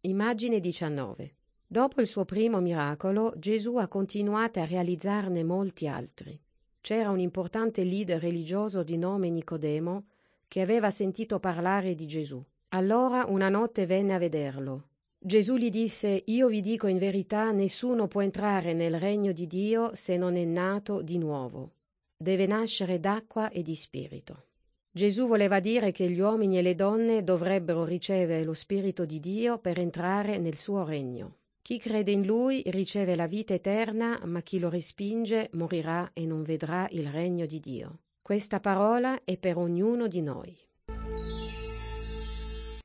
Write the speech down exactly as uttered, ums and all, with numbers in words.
Immagine diciannove. Dopo il suo primo miracolo, Gesù ha continuato a realizzarne molti altri. C'era un importante leader religioso di nome Nicodemo che aveva sentito parlare di Gesù. Allora una notte venne a vederlo. Gesù gli disse: «Io vi dico in verità, nessuno può entrare nel regno di Dio se non è nato di nuovo. Deve nascere d'acqua e di spirito». Gesù voleva dire che gli uomini e le donne dovrebbero ricevere lo Spirito di Dio per entrare nel suo regno. Chi crede in Lui riceve la vita eterna, ma chi lo respinge morirà e non vedrà il regno di Dio. Questa parola è per ognuno di noi.